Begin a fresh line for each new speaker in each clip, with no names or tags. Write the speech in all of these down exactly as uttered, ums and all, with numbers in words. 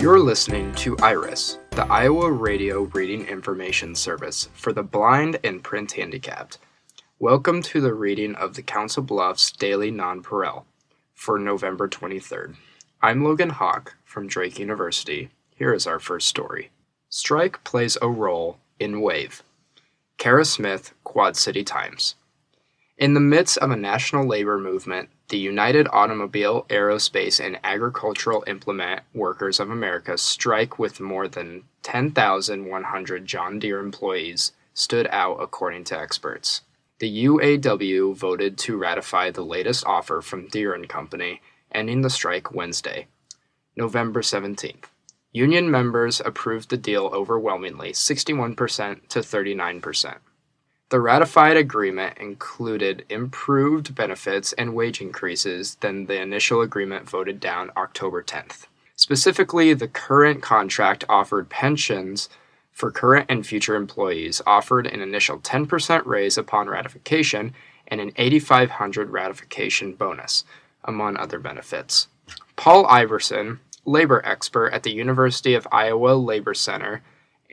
You're listening to IRIS, the Iowa Radio Reading Information Service for the blind and print handicapped. Welcome to the reading of the Council Bluffs Daily Nonpareil for November twenty-third. I'm Logan Hawk from Drake University. Here is our first story. Strike plays a role in WAVE. Kara Smith, Quad City Times. In the midst of a national labor movement, the United Automobile, Aerospace, and Agricultural Implement Workers of America strike with more than ten thousand one hundred John Deere employees stood out according to experts. The U A W voted to ratify the latest offer from Deere and Company, ending the strike Wednesday, November seventeenth. Union members approved the deal overwhelmingly, sixty-one percent to thirty-nine percent. The ratified agreement included improved benefits and wage increases than the initial agreement voted down October tenth. Specifically, the current contract offered pensions for current and future employees, offered an initial ten percent raise upon ratification, and an eight thousand five hundred dollars ratification bonus, among other benefits. Paul Iverson, labor expert at the University of Iowa Labor Center,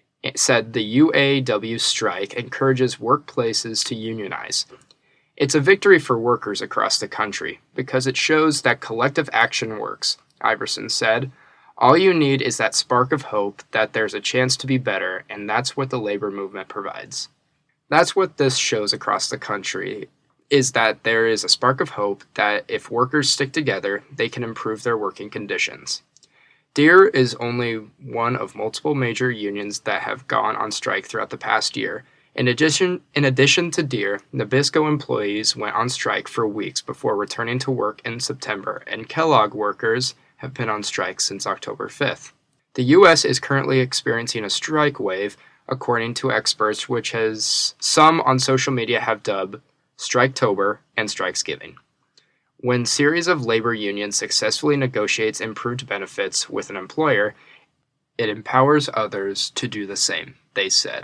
said the U A W strike encourages workplaces to unionize. It's a victory for workers across the country because it shows that collective action works, Iverson said. All you need is that spark of hope that there's a chance to be better, and that's what the labor movement provides. That's what this shows across the country, is that there is a spark of hope that if workers stick together, they can improve their working conditions. Deere is only one of multiple major unions that have gone on strike throughout the past year. In addition, in addition to Deere, Nabisco employees went on strike for weeks before returning to work in September, and Kellogg workers have been on strike since October fifth. The U S is currently experiencing a strike wave, according to experts, which has some on social media have dubbed Striketober and Strikesgiving. When series of labor unions successfully negotiates improved benefits with an employer, it empowers others to do the same, they said.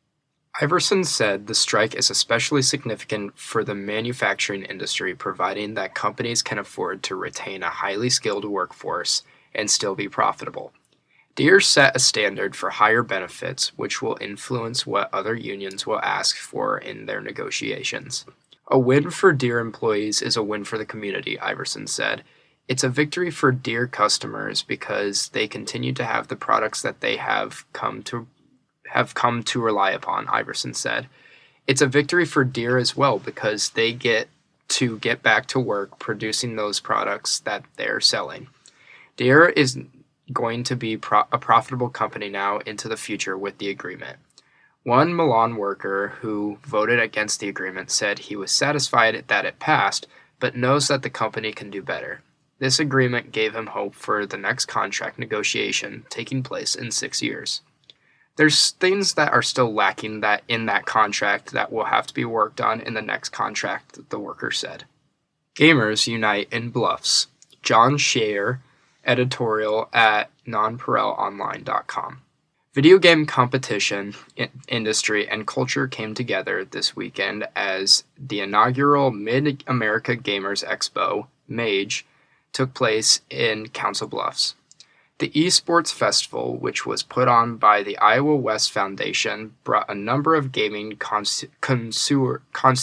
Iverson said the strike is especially significant for the manufacturing industry, providing that companies can afford to retain a highly skilled workforce and still be profitable. Deere set a standard for higher benefits, which will influence what other unions will ask for in their negotiations. A win for Deere employees is a win for the community, Iverson said. It's a victory for Deere customers because they continue to have the products that they have come to have come to rely upon, Iverson said. It's a victory for Deere as well because they get to get back to work producing those products that they're selling. Deere is going to be pro- a profitable company now into the future with the agreement. One Milan worker who voted against the agreement said he was satisfied that it passed, but knows that the company can do better. This agreement gave him hope for the next contract negotiation taking place in six years. There's things that are still lacking that in that contract that will have to be worked on in the next contract, the worker said. Gamers unite in Bluffs. John Scheer, editorial at nonpareil online dot com. Video game competition, industry, and culture came together this weekend as the inaugural Mid-America Gamers Expo, MAGE, took place in Council Bluffs. The Esports Festival, which was put on by the Iowa West Foundation, brought a number of gaming cons- connoisseurs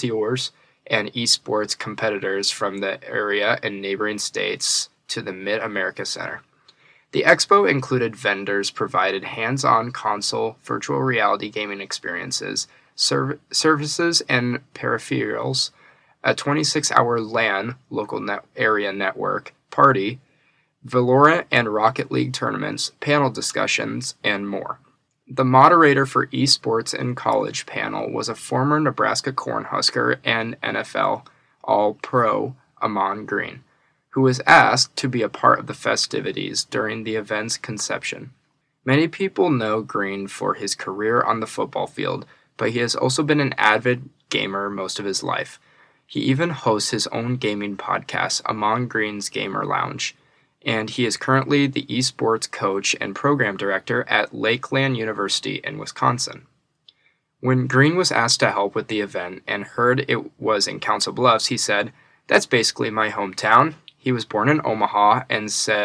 and esports competitors from the area and neighboring states to the Mid-America Center. The expo included vendors provided hands-on console, virtual reality gaming experiences, serv- services and peripherals, a twenty-six hour LAN local net- area network party, Valorant and Rocket League tournaments, panel discussions, and more. The moderator for Esports in College panel was a former Nebraska Cornhusker and N F L All-Pro Amon Green, who was asked to be a part of the festivities during the event's conception. Many people know Green for his career on the football field, but he has also been an avid gamer most of his life. He even hosts his own gaming podcast, Amon Green's Gamer Lounge, and he is currently the esports coach and program director at Lakeland University in Wisconsin. When Green was asked to help with the event and heard it was in Council Bluffs, he said, "That's basically my hometown." He was born in Omaha and said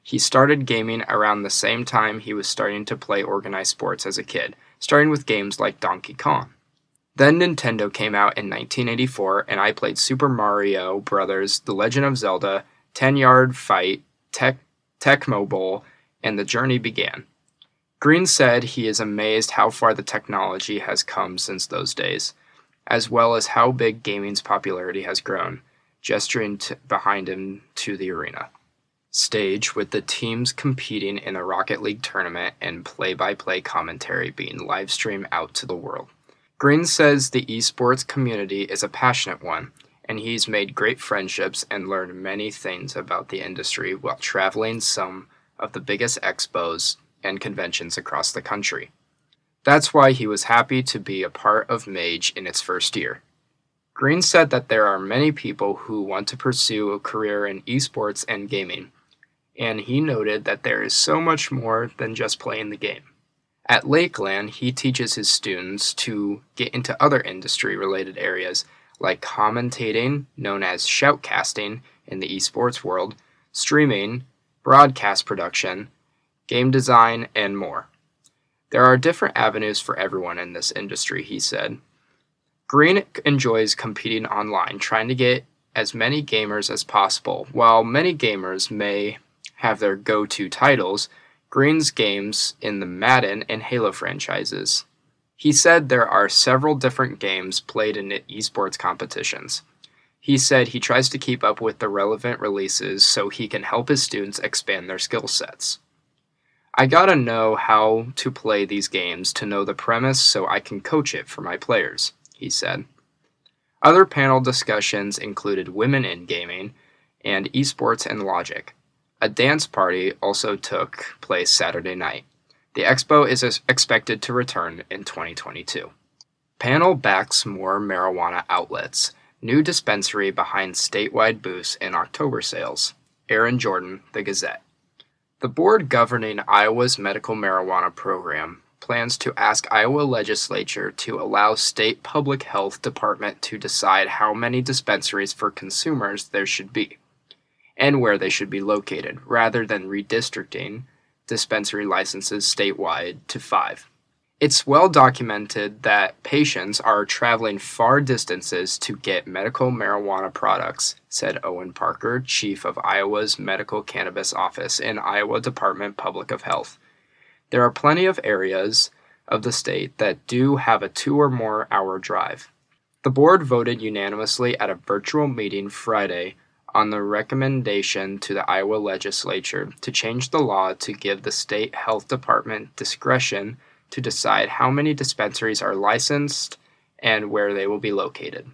He started gaming around the same time he was starting to play organized sports as a kid, starting with games like Donkey Kong. Then Nintendo came out in nineteen eighty-four, and I played Super Mario Bros., The Legend of Zelda, ten-Yard Fight, Tech, Tecmo Bowl, and the journey began. Green said he is amazed how far the technology has come since those days, as well as how big gaming's popularity has grown, gesturing t- behind him to the arena stage with the teams competing in a Rocket League tournament and play-by-play commentary being live-streamed out to the world. Green says the esports community is a passionate one, and he's made great friendships and learned many things about the industry while traveling some of the biggest expos and conventions across the country. That's why he was happy to be a part of Mage in its first year. Green said that there are many people who want to pursue a career in esports and gaming, and he noted that there is so much more than just playing the game. At Lakeland, he teaches his students to get into other industry-related areas like commentating, known as shoutcasting in the esports world, streaming, broadcast production, game design, and more. There are different avenues for everyone in this industry, he said. Green enjoys competing online, trying to get as many gamers as possible. While many gamers may have their go-to titles, Green's games in the Madden and Halo franchises. He said there are several different games played in esports competitions. He said he tries to keep up with the relevant releases so he can help his students expand their skill sets. I gotta know how to play these games to know the premise so I can coach it for my players, he said. Other panel discussions included women in gaming and esports and logic. A dance party also took place Saturday night. The expo is expected to return in twenty twenty-two. Panel backs more marijuana outlets. New dispensary behind statewide booths in October sales. Aaron Jordan, The Gazette. The board governing Iowa's medical marijuana program plans to ask Iowa legislature to allow state public health department to decide how many dispensaries for consumers there should be, and where they should be located, rather than redistricting dispensary licenses statewide to five. It's well documented that patients are traveling far distances to get medical marijuana products, said Owen Parker, chief of Iowa's Medical Cannabis Office in Iowa Department Public of Health. There are plenty of areas of the state that do have a two or more hour drive. The board voted unanimously at a virtual meeting Friday on the recommendation to the Iowa legislature to change the law to give the state health department discretion to decide how many dispensaries are licensed and where they will be located.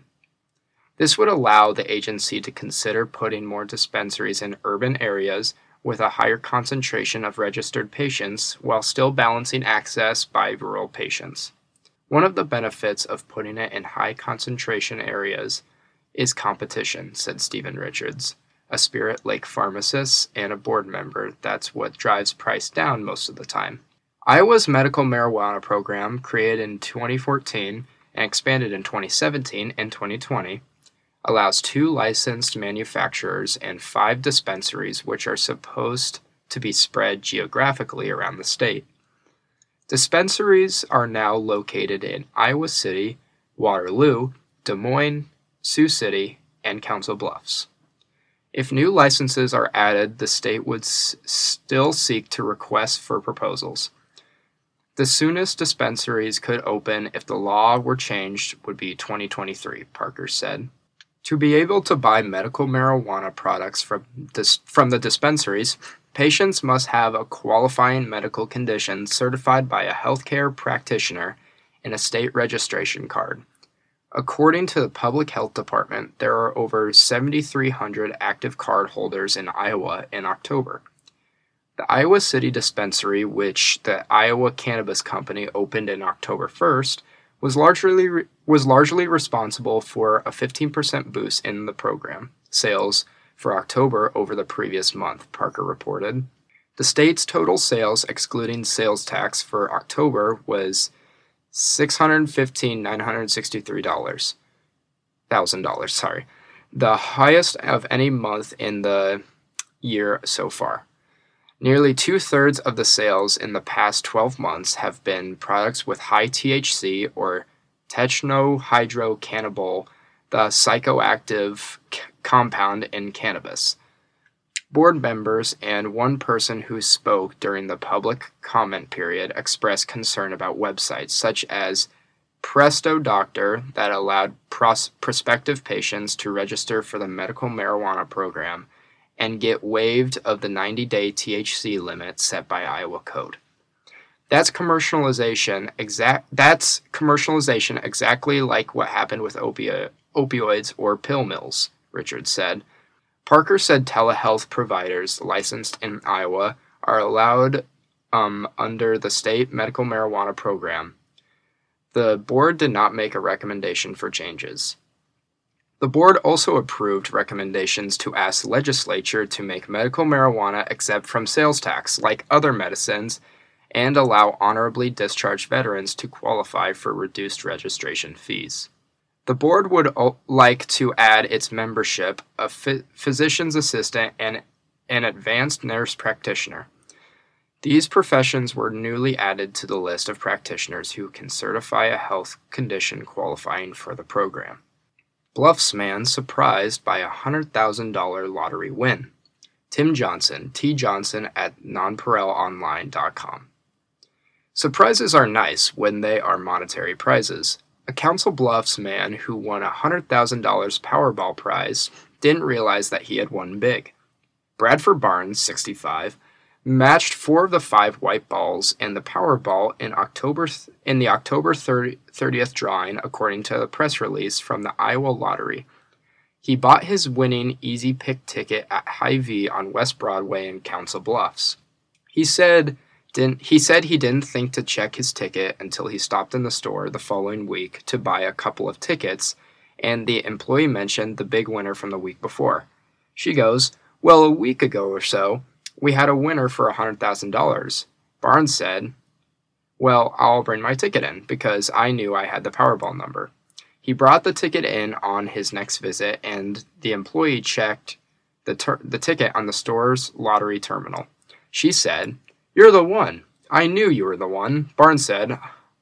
This would allow the agency to consider putting more dispensaries in urban areas with a higher concentration of registered patients while still balancing access by rural patients. One of the benefits of putting it in high concentration areas is competition, said Stephen Richards, a Spirit Lake pharmacist and a board member. That's what drives price down most of the time. Iowa's medical marijuana program, created in twenty fourteen and expanded in twenty seventeen and twenty twenty, allows two licensed manufacturers and five dispensaries which are supposed to be spread geographically around the state. Dispensaries are now located in Iowa City, Waterloo, Des Moines, Sioux City, and Council Bluffs. If new licenses are added, the state would s- still seek to request for proposals. The soonest dispensaries could open if the law were changed would be twenty twenty-three, Parker said. To be able to buy medical marijuana products from, dis- from the dispensaries, patients must have a qualifying medical condition certified by a healthcare practitioner and a state registration card. According to the Public Health Department, there are over seven thousand three hundred active card holders in Iowa in October. The Iowa City dispensary, which the Iowa Cannabis Company opened in October first, was largely re- was largely responsible for a fifteen percent boost in the program sales for October over the previous month, Parker reported. The state's total sales, excluding sales tax, for October was six hundred fifteen thousand nine hundred sixty-three dollars. Thousand dollars, sorry, the highest of any month in the year so far. Nearly two-thirds of the sales in the past twelve months have been products with high T H C or tetrahydrocannabinol, the psychoactive c- compound in cannabis. Board members and one person who spoke during the public comment period expressed concern about websites such as Presto Doctor that allowed pros- prospective patients to register for the medical marijuana program and get waived of the ninety-day T H C limit set by Iowa code. That's commercialization exact that's commercialization exactly like what happened with opi- opioids or pill mills, Richards said. Parker said telehealth providers licensed in Iowa are allowed um, under the state medical marijuana program. The board did not make a recommendation for changes. The board also approved recommendations to ask legislature to make medical marijuana exempt from sales tax, like other medicines, and allow honorably discharged veterans to qualify for reduced registration fees. The board would o- like to add its membership a ph- physician's assistant and an advanced nurse practitioner. These professions were newly added to the list of practitioners who can certify a health condition qualifying for the program. Bluffs man surprised by a one hundred thousand dollars lottery win. Tim Johnson, T. Johnson at nonpareil online dot com. Surprises are nice when they are monetary prizes. A Council Bluffs man who won a one hundred thousand dollars Powerball prize didn't realize that he had won big. Bradford Barnes, sixty-five, matched four of the five white balls in the Powerball in October th- in the October thirtieth drawing, according to a press release from the Iowa Lottery. He bought his winning Easy Pick ticket at Hy-Vee on West Broadway in Council Bluffs. He said didn't he said he didn't think to check his ticket until he stopped in the store the following week to buy a couple of tickets, and the employee mentioned the big winner from the week before. She goes, "Well, a week ago or so, we had a winner for one hundred thousand dollars. Barnes said, "Well, I'll bring my ticket in," because I knew I had the Powerball number. He brought the ticket in on his next visit, and the employee checked the, ter- the ticket on the store's lottery terminal. She said, "You're the one. I knew you were the one." Barnes said,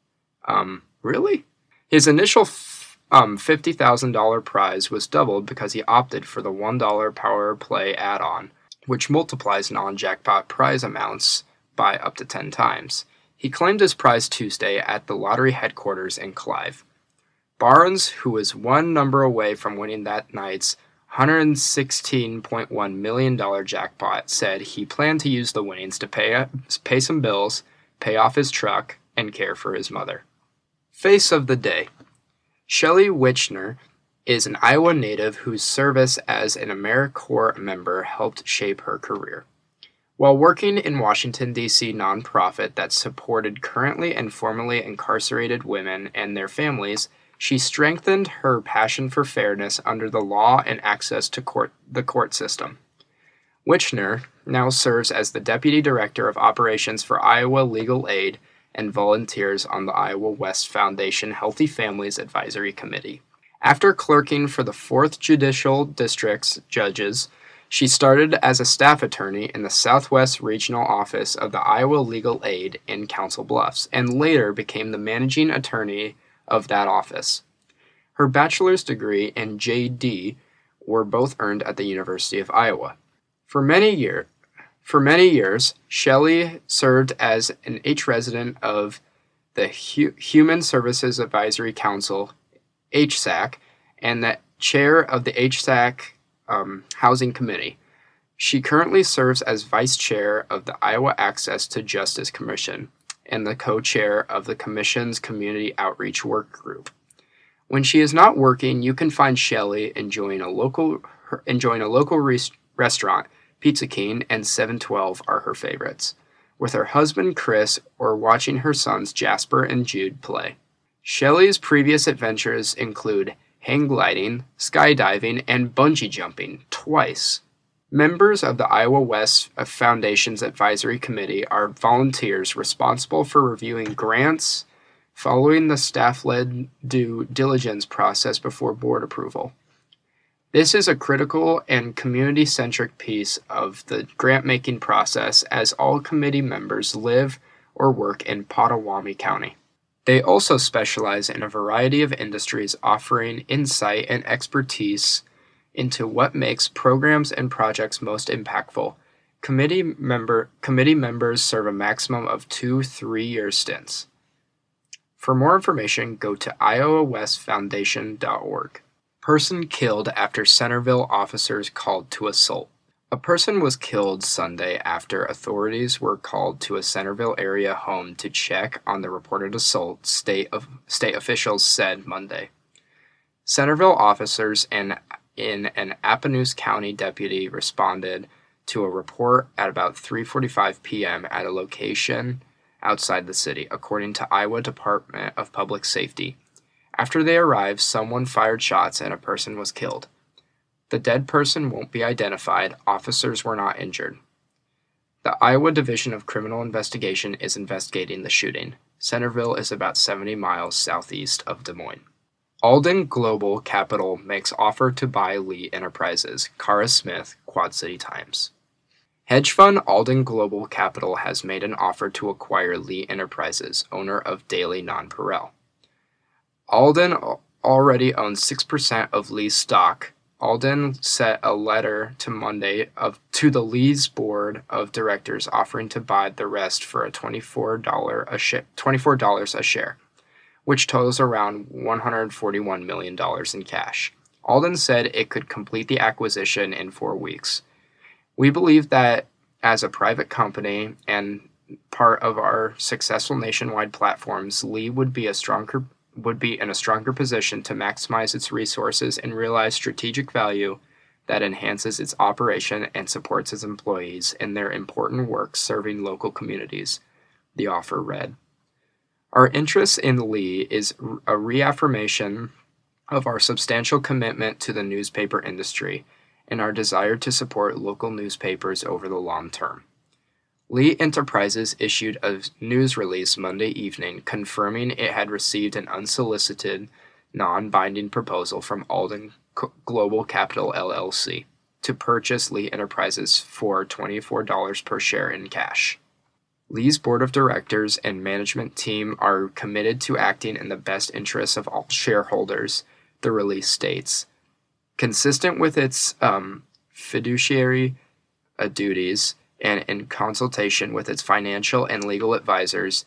Um, really? His initial f- um, fifty thousand dollars prize was doubled because he opted for the one dollar Power Play add-on, which multiplies non-jackpot prize amounts by up to ten times. He claimed his prize Tuesday at the lottery headquarters in Clive. Barnes, who was one number away from winning that night's one hundred sixteen point one million dollars jackpot, said he planned to use the winnings to pay, pay some bills, pay off his truck, and care for his mother. Face of the Day. Shelley Wichner is an Iowa native whose service as an AmeriCorps member helped shape her career. While working in Washington, D C nonprofit that supported currently and formerly incarcerated women and their families, she strengthened her passion for fairness under the law and access to court, the court system. Wichner now serves as the Deputy Director of Operations for Iowa Legal Aid and volunteers on the Iowa West Foundation Healthy Families Advisory Committee. After clerking for the fourth Judicial District's judges, she started as a staff attorney in the Southwest Regional Office of the Iowa Legal Aid in Council Bluffs, and later became the managing attorney of that office. Her bachelor's degree and J D were both earned at the University of Iowa. For many year, for many years, Shelley served as an H resident of the Hu- Human Services Advisory Council, H S A C, and the chair of the H S A C um, Housing Committee. She currently serves as vice chair of the Iowa Access to Justice Commission and the co-chair of the Commission's Community Outreach Work Group. When she is not working, you can find Shelley enjoying a local her, enjoying a local res- restaurant. Pizza King and seven twelve are her favorites, with her husband Chris or watching her sons Jasper and Jude play. Shelley's previous adventures include hang gliding, skydiving, and bungee jumping twice. Members of the Iowa West Foundation's Advisory Committee are volunteers responsible for reviewing grants, following the staff-led due diligence process before board approval. This is a critical and community-centric piece of the grant-making process, as all committee members live or work in Pottawatomie County. They also specialize in a variety of industries, offering insight and expertise into what makes programs and projects most impactful. Committee member committee members serve a maximum of two three-year stints. For more information, go to iowa west foundation dot org. Person killed after Centerville officers called to assault. A person was killed Sunday after authorities were called to a Centerville area home to check on the reported assault, state of state officials said Monday. Centerville officers and in an Appanoose County deputy responded to a report at about three forty-five p.m. at a location outside the city, according to Iowa Department of Public Safety. After they arrived, someone fired shots and a person was killed. The dead person won't be identified. Officers were not injured. The Iowa Division of Criminal Investigation is investigating the shooting. Centerville is about seventy miles southeast of Des Moines. Alden Global Capital makes offer to buy Lee Enterprises. Kara Smith, Quad City Times. Hedge fund Alden Global Capital has made an offer to acquire Lee Enterprises, owner of Daily Nonpareil. Alden already owns six percent of Lee's stock. Alden sent a letter to Monday of to the Lee's board of directors offering to buy the rest for a twenty-four dollars a share, twenty-four dollars a share, which totals around one hundred forty-one million dollars in cash. Alden said it could complete the acquisition in four weeks. We believe that as a private company and part of our successful nationwide platforms, Lee would be a stronger would be in a stronger position to maximize its resources and realize strategic value that enhances its operation and supports its employees in their important work serving local communities, the offer read. Our interest in Lee is a reaffirmation of our substantial commitment to the newspaper industry and our desire to support local newspapers over the long term. Lee Enterprises issued a news release Monday evening confirming it had received an unsolicited, non-binding proposal from Alden Global Capital L L C to purchase Lee Enterprises for twenty-four dollars per share in cash. Lee's board of directors and management team are committed to acting in the best interests of all shareholders, the release states. Consistent with its um, fiduciary uh, duties, and in consultation with its financial and legal advisors,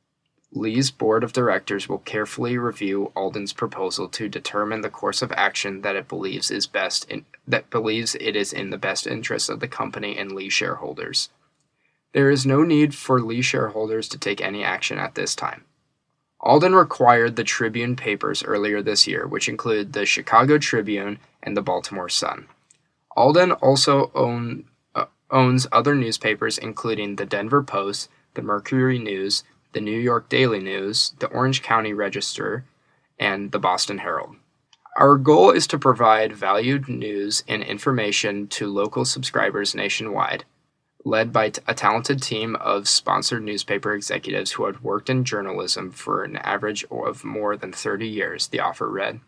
Lee's board of directors will carefully review Alden's proposal to determine the course of action that it believes is best in, that believes it is in the best interest of the company and Lee shareholders. There is no need for Lee shareholders to take any action at this time. Alden acquired the Tribune papers earlier this year, which include the Chicago Tribune and the Baltimore Sun. Alden also owned owns other newspapers including the Denver Post, the Mercury News, the New York Daily News, the Orange County Register, and the Boston Herald. Our goal is to provide valued news and information to local subscribers nationwide, led by a talented team of sponsored newspaper executives who had worked in journalism for an average of more than thirty years, the offer read.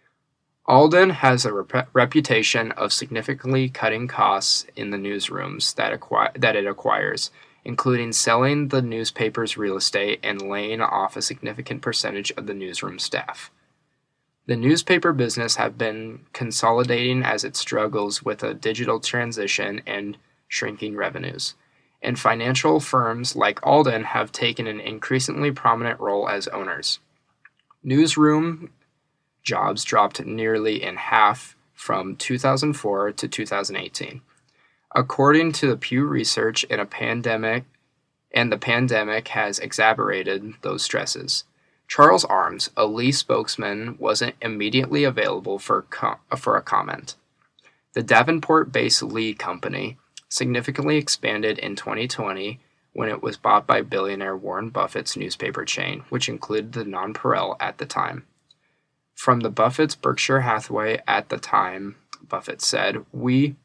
Alden has a rep- reputation of significantly cutting costs in the newsrooms that, acqui- that it acquires, including selling the newspaper's real estate and laying off a significant percentage of the newsroom staff. The newspaper business has been consolidating as it struggles with a digital transition and shrinking revenues, and financial firms like Alden have taken an increasingly prominent role as owners. Newsroom jobs dropped nearly in half from two thousand four to two thousand eighteen. According to the Pew Research, in a pandemic, and the pandemic has exacerbated those stresses. Charles Arms, a Lee spokesman, wasn't immediately available for com- for a comment. The Davenport-based Lee Company significantly expanded in twenty twenty when it was bought by billionaire Warren Buffett's newspaper chain, which included the Nonpareil at the time. From the Buffett's Berkshire Hathaway at the time, Buffett said, "We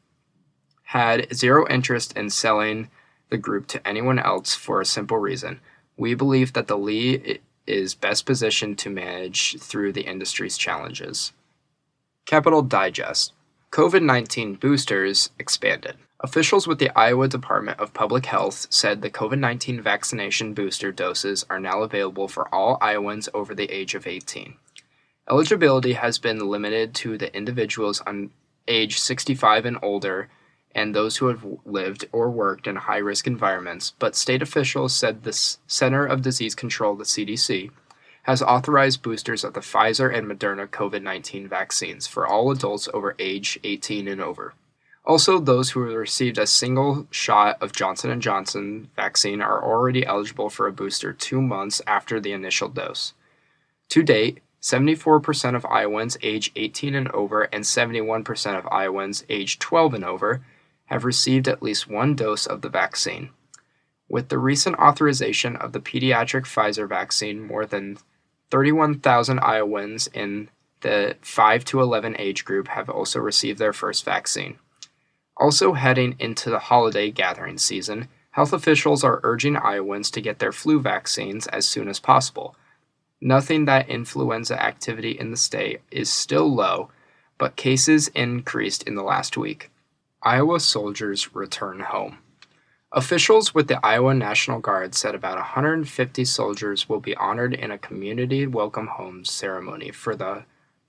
had zero interest in selling the group to anyone else for a simple reason. We believe that the Lee is best positioned to manage through the industry's challenges." Capital Digest. COVID nineteen boosters expanded. Officials with the Iowa Department of Public Health said the COVID nineteen vaccination booster doses are now available for all Iowans over the age of eighteen. Eligibility has been limited to the individuals on age sixty-five and older and those who have lived or worked in high-risk environments, but state officials said the Center of Disease Control, the C D C, has authorized boosters of the Pfizer and Moderna COVID nineteen vaccines for all adults over age eighteen and over. Also, those who have received a single shot of Johnson and Johnson vaccine are already eligible for a booster two months after the initial dose. To date, seventy-four percent of Iowans age eighteen and over and seventy-one percent of Iowans age twelve and over have received at least one dose of the vaccine. With the recent authorization of the pediatric Pfizer vaccine, more than thirty-one thousand Iowans in the five to eleven age group have also received their first vaccine. Also heading into the holiday gathering season, health officials are urging Iowans to get their flu vaccines as soon as possible. Nothing that influenza activity in the state is still low, but cases increased in the last week. Iowa soldiers return home. Officials with the Iowa National Guard said about one hundred fifty soldiers will be honored in a community welcome home ceremony for the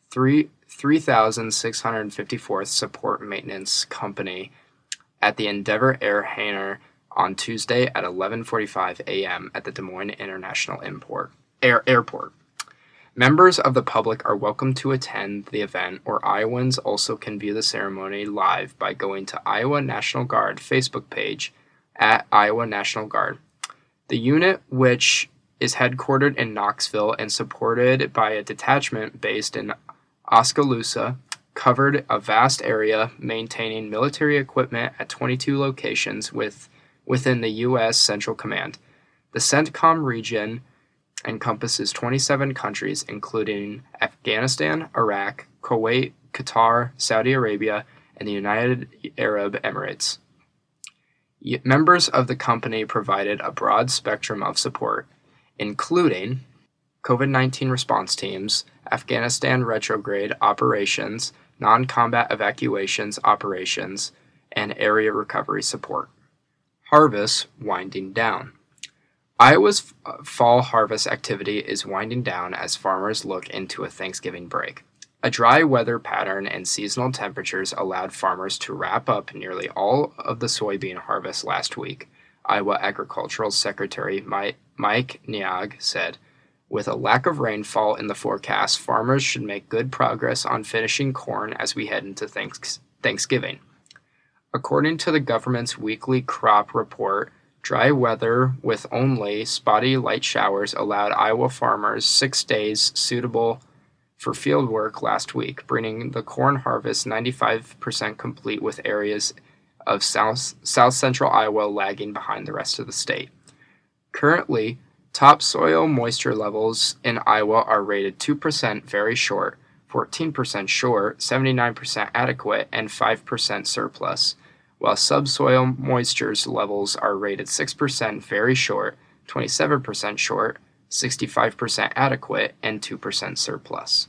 three thousand six hundred fifty-fourth Support Maintenance Company at the Endeavor Air Hangar on Tuesday at eleven forty-five a.m. at the Des Moines International Import, Air, Airport. Members of the public are welcome to attend the event, or Iowans also can view the ceremony live by going to Iowa National Guard Facebook page at Iowa National Guard. The unit, which is headquartered in Knoxville and supported by a detachment based in Oskaloosa, covered a vast area, maintaining military equipment at twenty-two locations with, within the U S Central Command. The CENTCOM region encompasses twenty-seven countries, including Afghanistan, Iraq, Kuwait, Qatar, Saudi Arabia, and the United Arab Emirates. Members of the company provided a broad spectrum of support, including COVID nineteen response teams, Afghanistan retrograde operations, non-combat evacuations operations, and area recovery support. Harvest winding down. Iowa's fall harvest activity is winding down as farmers look into a Thanksgiving break. A dry weather pattern and seasonal temperatures allowed farmers to wrap up nearly all of the soybean harvest last week, Iowa Agricultural Secretary Mike Niag said. With a lack of rainfall in the forecast, farmers should make good progress on finishing corn as we head into thanks- Thanksgiving. According to the government's weekly crop report, dry weather with only spotty light showers allowed Iowa farmers six days suitable for field work last week, bringing the corn harvest ninety-five percent complete, with areas of south, south central Iowa lagging behind the rest of the state. Currently, topsoil moisture levels in Iowa are rated two percent very short, fourteen percent short, seventy-nine percent adequate, and five percent surplus, while subsoil moisture levels are rated six percent very short, twenty-seven percent short, sixty-five percent adequate, and two percent surplus.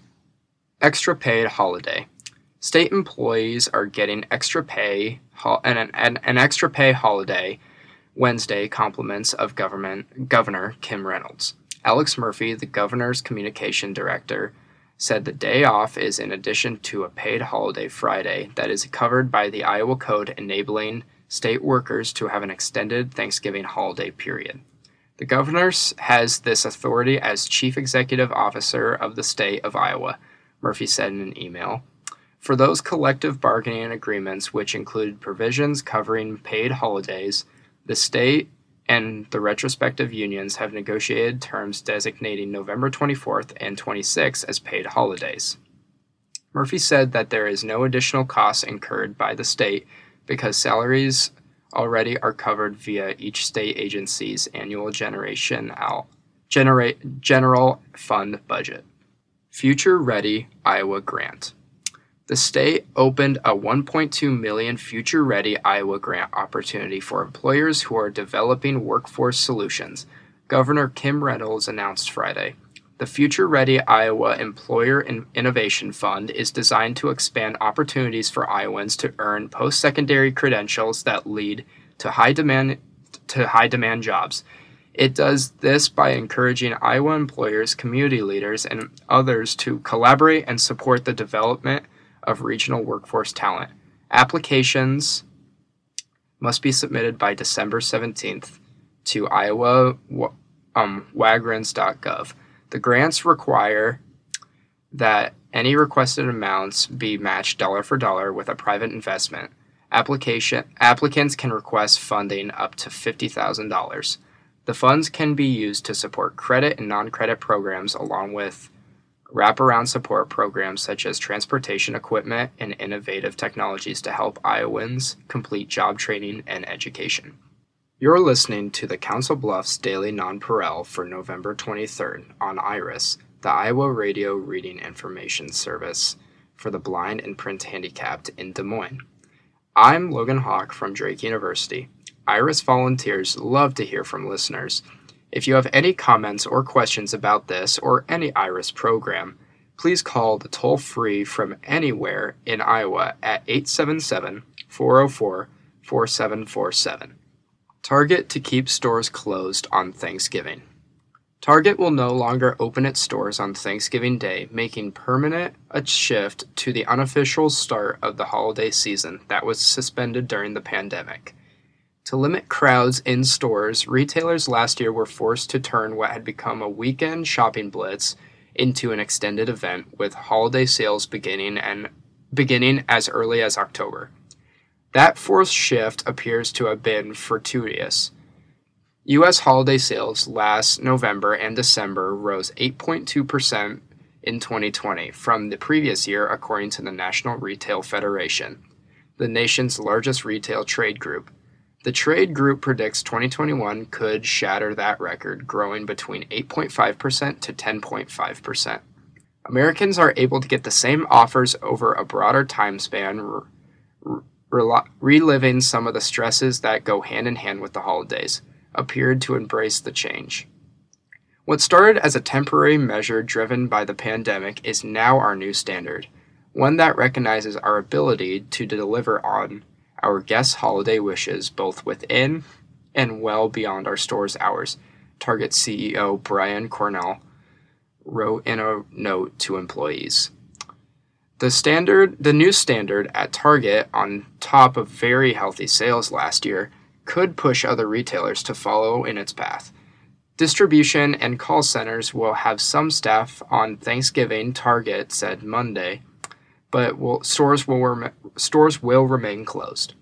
Extra paid holiday. State employees are getting extra pay ho- and an, an, an extra pay holiday Wednesday, compliments of government Governor Kim Reynolds. Alex Murphy, the governor's communication director, said the day off is in addition to a paid holiday Friday that is covered by the Iowa Code, enabling state workers to have an extended Thanksgiving holiday period. The governor has this authority as chief executive officer of the state of Iowa, Murphy said in an email. For those collective bargaining agreements, which included provisions covering paid holidays, the state and the retrospective unions have negotiated terms designating November twenty-fourth and twenty-sixth as paid holidays. Murphy said that there is no additional costs incurred by the state because salaries already are covered via each state agency's annual generation out, generate, general fund budget. Future Ready Iowa Grant. The state opened a one point two million dollars Future Ready Iowa grant opportunity for employers who are developing workforce solutions, Governor Kim Reynolds announced Friday. The Future Ready Iowa Employer Innovation Fund is designed to expand opportunities for Iowans to earn post-secondary credentials that lead to high demand to high demand jobs. It does this by encouraging Iowa employers, community leaders, and others to collaborate and support the development of regional workforce talent. Applications must be submitted by December seventeenth to iowa um, wagrants dot gov. The grants require that any requested amounts be matched dollar for dollar with a private investment. Application applicants can request funding up to fifty thousand dollars. The funds can be used to support credit and non-credit programs along with wraparound support programs such as transportation equipment and innovative technologies to help Iowans complete job training and education. You're listening to the Council Bluffs Daily Nonpareil for November twenty-third on IRIS, the Iowa Radio Reading Information Service for the blind and print handicapped in Des Moines. I'm Logan Hawk from Drake University. IRIS volunteers love to hear from listeners. If you have any comments or questions about this or any IRIS program, please call the toll-free from anywhere in Iowa at eight seven seven, four oh four, four seven four seven. Target to keep stores closed on Thanksgiving. Target will no longer open its stores on Thanksgiving Day, making permanent a shift to the unofficial start of the holiday season that was suspended during the pandemic. To limit crowds in stores, retailers last year were forced to turn what had become a weekend shopping blitz into an extended event with holiday sales beginning and beginning as early as October. That forced shift appears to have been fortuitous. U S holiday sales last November and December rose eight point two percent in twenty twenty from the previous year, according to the National Retail Federation, the nation's largest retail trade group. The trade group predicts twenty twenty-one could shatter that record, growing between eight point five percent to ten point five percent. Americans are able to get the same offers over a broader time span, r- r- reliving some of the stresses that go hand in hand with the holidays, appeared to embrace the change. What started as a temporary measure driven by the pandemic is now our new standard, one that recognizes our ability to deliver on our guests' holiday wishes both within and well beyond our store's hours, Target C E O Brian Cornell wrote in a note to employees. The standard, the new standard at Target, on top of very healthy sales last year, could push other retailers to follow in its path. Distribution and call centers will have some staff on Thanksgiving, Target said Monday, but will, stores will rem- stores will remain closed.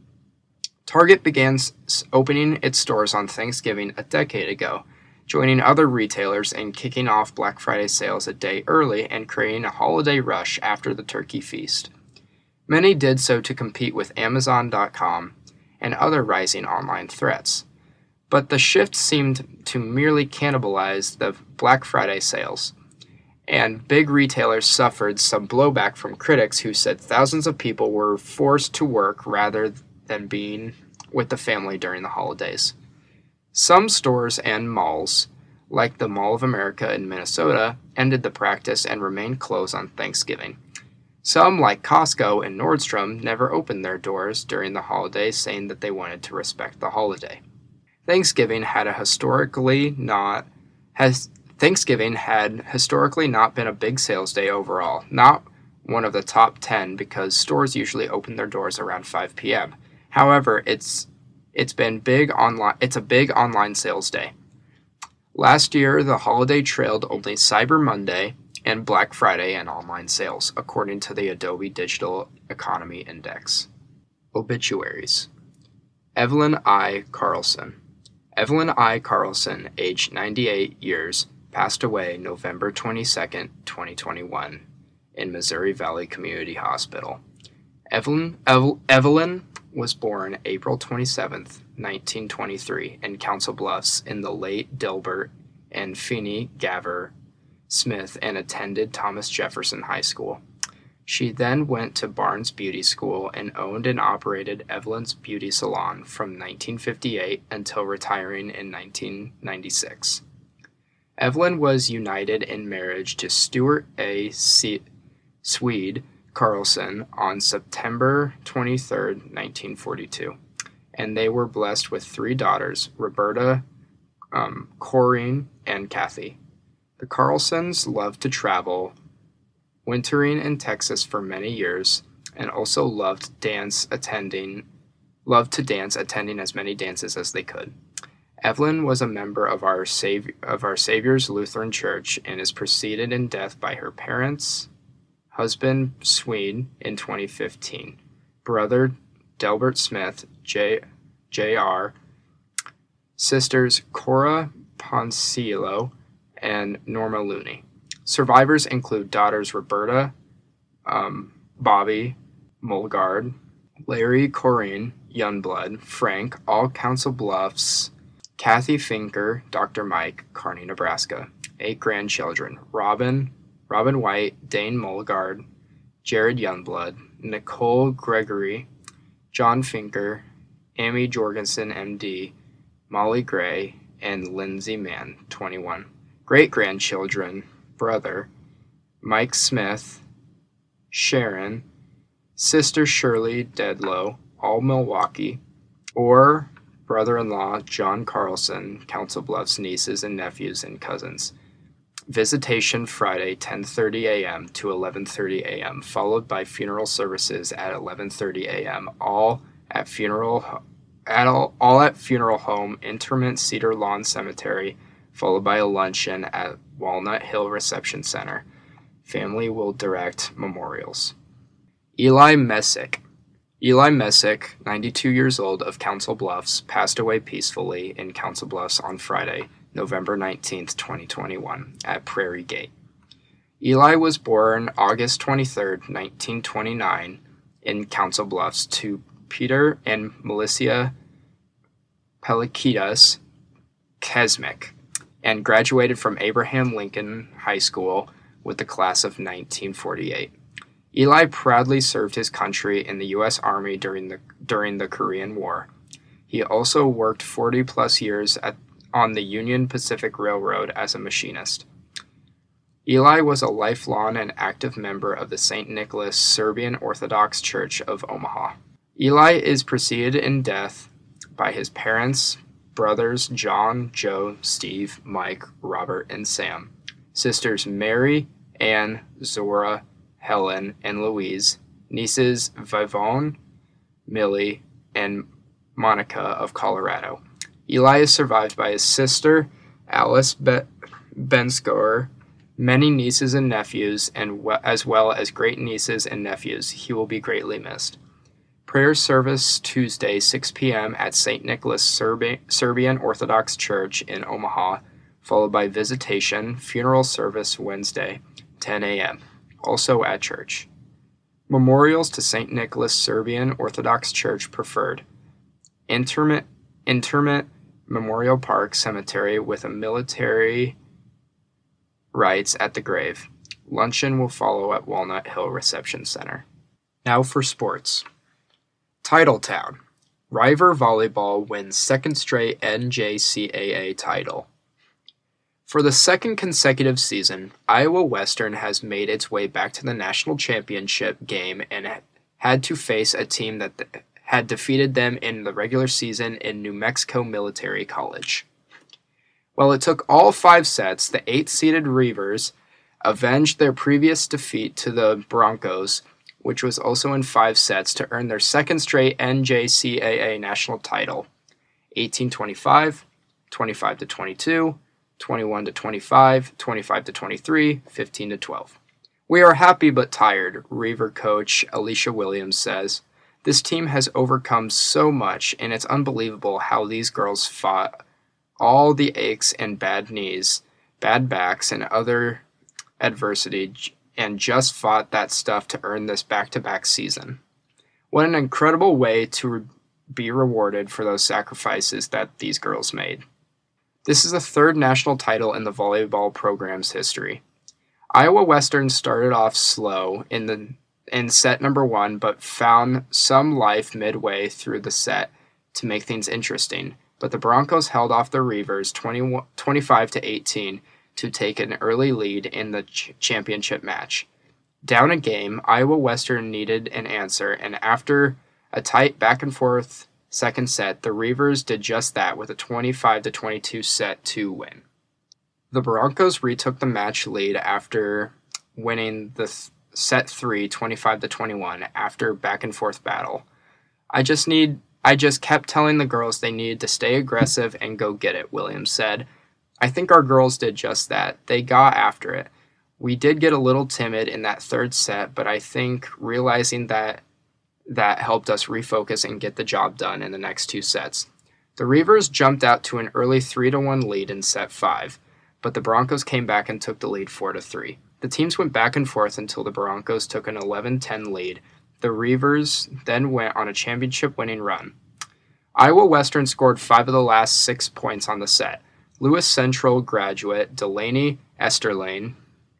Target began s- opening its stores on Thanksgiving a decade ago, joining other retailers in kicking off Black Friday sales a day early and creating a holiday rush after the turkey feast. Many did so to compete with Amazon dot com and other rising online threats, but the shift seemed to merely cannibalize the Black Friday sales, and big retailers suffered some blowback from critics who said thousands of people were forced to work rather than being with the family during the holidays. Some stores and malls, like the Mall of America in Minnesota, ended the practice and remained closed on Thanksgiving. Some, like Costco and Nordstrom, never opened their doors during the holidays, saying that they wanted to respect the holiday. Thanksgiving had a historically not has Thanksgiving had historically not been a big sales day overall, not one of the top ten because stores usually open their doors around five p.m. However, it's It's been big online. It's a big online sales day. Last year, the holiday trailed only Cyber Monday and Black Friday in online sales, according to the Adobe Digital Economy Index. Obituaries. Evelyn I. Carlson. Evelyn I. Carlson, aged ninety-eight years, passed away November twenty-second, twenty twenty-one, in Missouri Valley Community Hospital. Evelyn, Evel, Evelyn was born April twenty-seventh, nineteen twenty-three, in Council Bluffs in the late Delbert and Feeney Gaver Smith and attended Thomas Jefferson High School. She then went to Barnes Beauty School and owned and operated Evelyn's Beauty Salon from nineteen fifty-eight until retiring in nineteen ninety-six. Evelyn was united in marriage to Stuart A. C- Swede Carlson on September twenty-third, nineteen forty-two, and they were blessed with three daughters, Roberta, um, Corinne, and Kathy. The Carlsons loved to travel, wintering in Texas for many years, and also loved dance attending, loved to dance, attending as many dances as they could. Evelyn was a member of our Savior, of our Savior's Lutheran Church and is preceded in death by her parents, husband Swede in twenty fifteen, brother Delbert Smith, J. Jr., sisters Cora Poncillo and Norma Looney. Survivors include daughters Roberta, um, Bobby Mulgard, Larry Corinne Youngblood, Frank, all Council Bluffs, Kathy Finker, Doctor Mike, Kearney, Nebraska. Eight grandchildren, Robin, Robin White, Dane Mulgard, Jared Youngblood, Nicole Gregory, John Finker, Amy Jorgensen, M D, Molly Gray, and Lindsay Mann, twenty-one. Great-grandchildren, brother, Mike Smith, Sharon, sister Shirley Dedlow, all Milwaukee, or brother-in-law John Carlson, Council Bluffs nieces and nephews and cousins. Visitation Friday, ten thirty a.m. to eleven thirty a.m., followed by funeral services at eleven thirty a.m., all at funeral at all, all at funeral home Interment Cedar Lawn Cemetery, followed by a luncheon at Walnut Hill Reception Center. Family will direct memorials. Eli Messick. Eli Messick, ninety-two years old, of Council Bluffs, passed away peacefully in Council Bluffs on Friday, November nineteenth, twenty twenty-one, at Prairie Gate. Eli was born August twenty-third, nineteen twenty-nine, in Council Bluffs to Peter and Melissa Pelikidas Kesmick, and graduated from Abraham Lincoln High School with the class of nineteen forty-eight. Eli proudly served his country in the U S Army during the during the Korean War. He also worked forty-plus years at, on the Union Pacific Railroad as a machinist. Eli was a lifelong and active member of the Saint Nicholas Serbian Orthodox Church of Omaha. Eli is preceded in death by his parents, brothers John, Joe, Steve, Mike, Robert, and Sam, sisters Mary, Ann, Zora, Helen, and Louise, nieces Vivone, Millie, and Monica of Colorado. Eli is survived by his sister, Alice Be- Benskoer, many nieces and nephews, and we- as well as great-nieces and nephews. He will be greatly missed. Prayer service Tuesday, six p.m. at Saint Nicholas Serbi- Serbian Orthodox Church in Omaha, followed by visitation, funeral service Wednesday, ten a.m., also at church. Memorials to Saint Nicholas Serbian Orthodox Church preferred. Interment, Interment Memorial Park Cemetery with a military rites at the grave. Luncheon will follow at Walnut Hill Reception Center. Now for sports. Titletown. River Volleyball wins second straight N J C A A title. For the second consecutive season, Iowa Western has made its way back to the national championship game and had to face a team that th- had defeated them in the regular season in New Mexico Military College. While it took all five sets, the eighth-seeded Reavers avenged their previous defeat to the Broncos, which was also in five sets, to earn their second straight N J C A A national title, eighteen twenty-five, twenty-five to twenty-two, twenty-one to twenty-five, twenty-five to twenty-three, fifteen to twelve. We are happy but tired, Reaver coach Alicia Williams says. This team has overcome so much, and it's unbelievable how these girls fought all the aches and bad knees, bad backs, and other adversity, and just fought that stuff to earn this back-to-back season. What an incredible way to re- be rewarded for those sacrifices that these girls made. This is the third national title in the volleyball program's history. Iowa Western started off slow in the in set number one, but found some life midway through the set to make things interesting. But the Broncos held off the Reavers twenty, twenty-five to eighteen to take an early lead in the ch- championship match. Down a game, Iowa Western needed an answer, and after a tight back-and-forth second set, the Reavers did just that with a twenty-five to twenty-two set two win. The Broncos retook the match lead after winning the th- set three, twenty-five to twenty-one, after back-and-forth battle. I just need I just kept telling the girls they needed to stay aggressive and go get it, Williams said. I think our girls did just that. They got after it. We did get a little timid in that third set, but I think realizing that that helped us refocus and get the job done in the next two sets. The Reavers jumped out to an early three to one lead in set five, but the Broncos came back and took the lead four to three. The teams went back and forth until the Broncos took an eleven ten lead. The Reavers then went on a championship-winning run. Iowa Western scored five of the last six points on the set. Lewis Central graduate Delaney Esterlane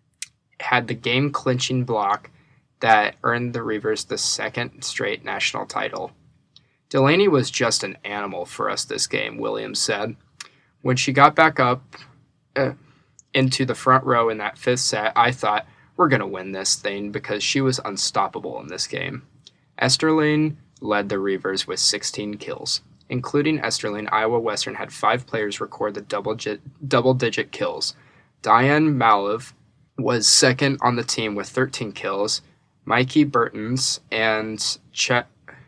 had the game-clinching block that earned the Reavers the second straight national title. Delaney was just an animal for us this game, Williams said. When she got back up uh, into the front row in that fifth set, I thought, we're going to win this thing because she was unstoppable in this game. Esterlane led the Reavers with sixteen kills. Including Esterlane, Iowa Western had five players record the double-digit, double-digit kills. Diane Malev was second on the team with thirteen kills. Mikey Burtons and Ch-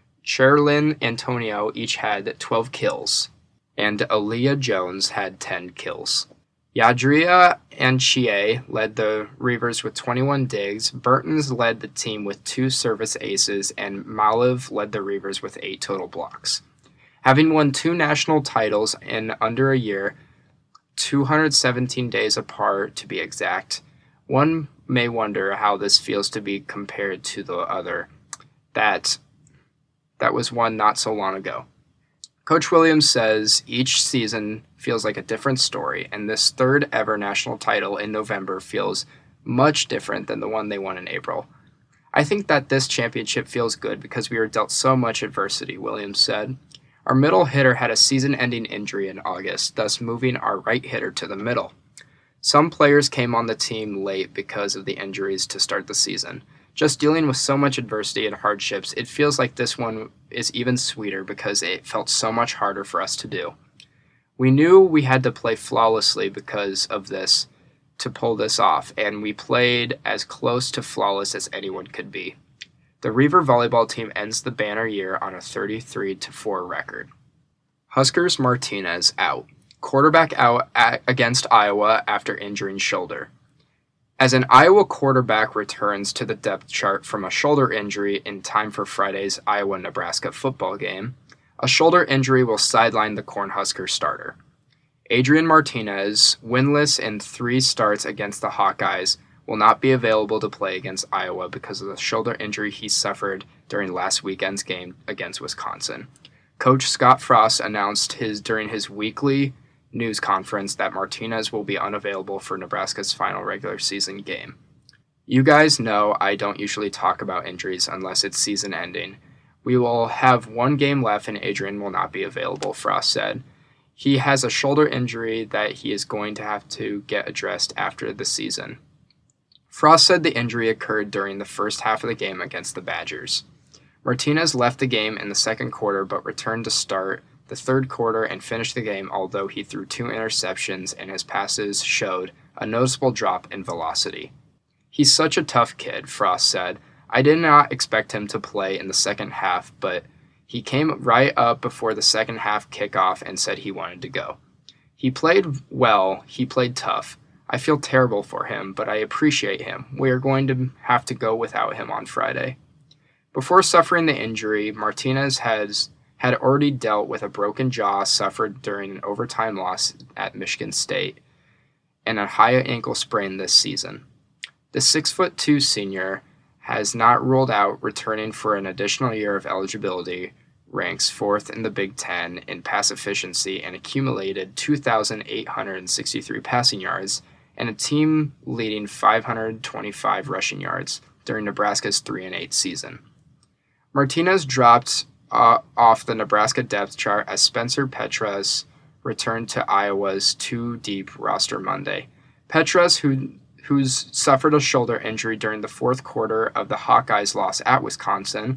Cherlyn Antonio each had twelve kills, and Aaliyah Jones had ten kills. Yadria Anchie led the Reavers with twenty-one digs, Burtons led the team with two service aces, and Malev led the Reavers with eight total blocks. Having won two national titles in under a year, two hundred seventeen days apart to be exact, one may wonder how this feels to be compared to the other that that was won not so long ago. Coach Williams says each season feels like a different story, and this third ever national title in November feels much different than the one they won in April. I think that this championship feels good because we were dealt so much adversity, Williams said. Our middle hitter had a season-ending injury in August, thus moving our right hitter to the middle. Some players came on the team late because of the injuries to start the season. Just dealing with so much adversity and hardships, it feels like this one is even sweeter because it felt so much harder for us to do. We knew we had to play flawlessly because of this to pull this off, and we played as close to flawless as anyone could be. The Reaver volleyball team ends the banner year on a thirty-three to four record. Huskers Martinez out. Quarterback out at, against Iowa after injuring shoulder. As an Iowa quarterback returns to the depth chart from a shoulder injury in time for Friday's Iowa-Nebraska football game, a shoulder injury will sideline the Cornhusker starter. Adrian Martinez, winless in three starts against the Hawkeyes, will not be available to play against Iowa because of the shoulder injury he suffered during last weekend's game against Wisconsin. Coach Scott Frost announced his during his weekly news conference that Martinez will be unavailable for Nebraska's final regular season game. You guys know I don't usually talk about injuries unless it's season ending. We will have one game left and Adrian will not be available, Frost said. He has a shoulder injury that he is going to have to get addressed after the season. Frost said the injury occurred during the first half of the game against the Badgers. Martinez left the game in the second quarter but returned to start the third quarter and finished the game, although he threw two interceptions and his passes showed a noticeable drop in velocity. He's such a tough kid, Frost said. I did not expect him to play in the second half, but he came right up before the second half kickoff and said he wanted to go. He played well, he played tough. I feel terrible for him, but I appreciate him. We are going to have to go without him on Friday. Before suffering the injury, Martinez has had already dealt with a broken jaw suffered during an overtime loss at Michigan State and a high ankle sprain this season. The six foot two senior has not ruled out returning for an additional year of eligibility, ranks fourth in the Big Ten in pass efficiency and accumulated two thousand eight hundred sixty-three passing yards and a team-leading five hundred twenty-five rushing yards during Nebraska's three and eight season. Martinez dropped uh, off the Nebraska depth chart as Spencer Petras returned to Iowa's two-deep roster Monday. Petras, who who's suffered a shoulder injury during the fourth quarter of the Hawkeyes' loss at Wisconsin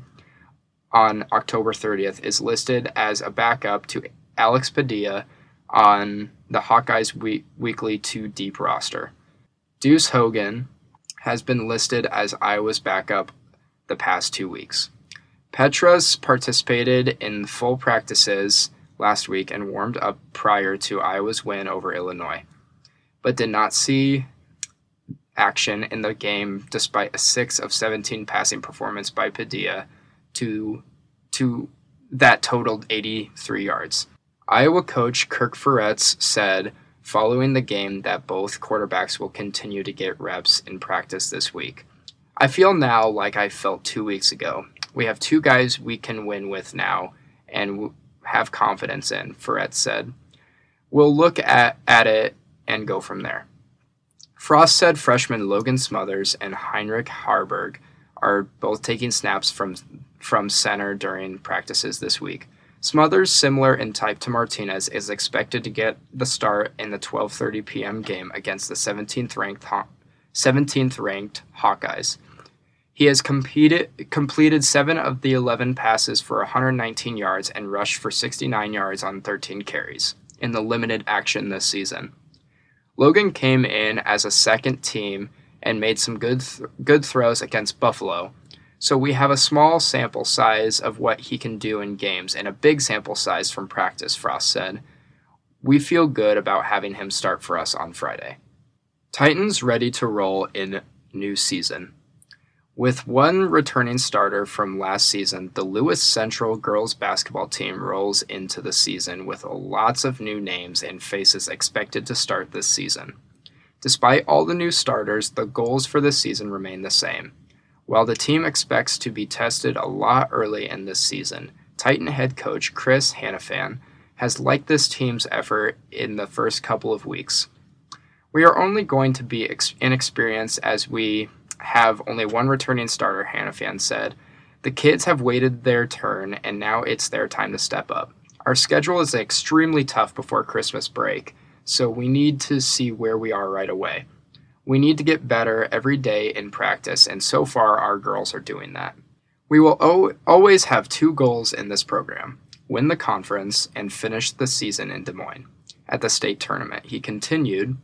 on October thirtieth, is listed as a backup to Alex Padilla on the Hawkeyes' week- weekly two-deep roster. Deuce Hogan has been listed as Iowa's backup the past two weeks. Petras participated in full practices last week and warmed up prior to Iowa's win over Illinois, but did not see action in the game despite a six of seventeen passing performance by Padilla to, to that totaled eighty-three yards. Iowa coach Kirk Ferentz said following the game that both quarterbacks will continue to get reps in practice this week. I feel now like I felt two weeks ago. We have two guys we can win with now and have confidence in, Ferentz said. We'll look at, at it and go from there. Frost said freshmen Logan Smothers and Heinrich Harburg are both taking snaps from, from center during practices this week. Smothers, similar in type to Martinez, is expected to get the start in the twelve thirty p.m. game against the seventeenth ranked seventeenth ranked Hawkeyes. He has competed, completed seven of the eleven passes for one hundred nineteen yards and rushed for sixty-nine yards on thirteen carries in the limited action this season. Logan came in as a second team and made some good th- good throws against Buffalo, so we have a small sample size of what he can do in games and a big sample size from practice, Frost said. We feel good about having him start for us on Friday. Titans ready to roll in new season. With one returning starter from last season, the Lewis Central girls basketball team rolls into the season with lots of new names and faces expected to start this season. Despite all the new starters, the goals for this season remain the same. While the team expects to be tested a lot early in this season, Titan head coach Chris Hanifan has liked this team's effort in the first couple of weeks. We are only going to be ex- inexperienced as we have only one returning starter, Hanifan said. The kids have waited their turn, and now it's their time to step up. Our schedule is extremely tough before Christmas break, so we need to see where we are right away. We need to get better every day in practice, and so far our girls are doing that. We will o- always have two goals in this program: win the conference and finish the season in Des Moines at the state tournament. He continued,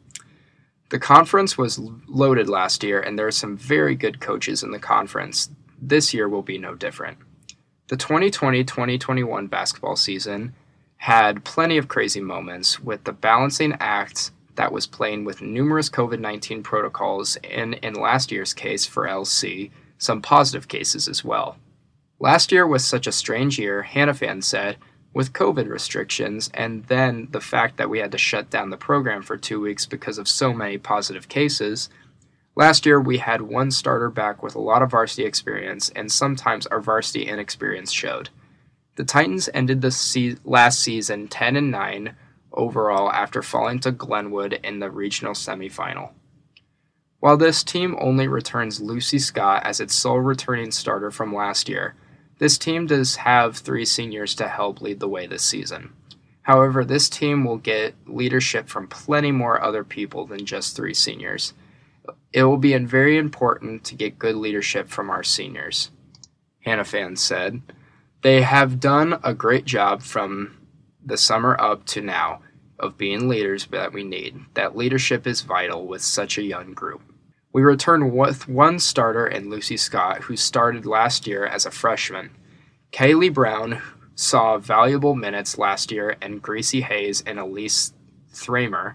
the conference was loaded last year, and there are some very good coaches in the conference. This year will be no different. The twenty twenty twenty twenty-one basketball season had plenty of crazy moments with the balancing act that was playing with numerous covid nineteen protocols and, in last year's case for L C, some positive cases as well. Last year was such a strange year, Hanifan said, with COVID restrictions and then the fact that we had to shut down the program for two weeks because of so many positive cases. Last year we had one starter back with a lot of varsity experience, and sometimes our varsity inexperience showed. The Titans ended the se- last season ten and nine overall after falling to Glenwood in the regional semifinal. While this team only returns Lucy Scott as its sole returning starter from last year, this team does have three seniors to help lead the way this season. However, this team will get leadership from plenty more other people than just three seniors. It will be very important to get good leadership from our seniors, Hanifan said. They have done a great job from the summer up to now of being leaders that we need. That leadership is vital with such a young group. We return with one starter in Lucy Scott, who started last year as a freshman. Kaylee Brown saw valuable minutes last year, and Gracie Hayes and Elise Thramer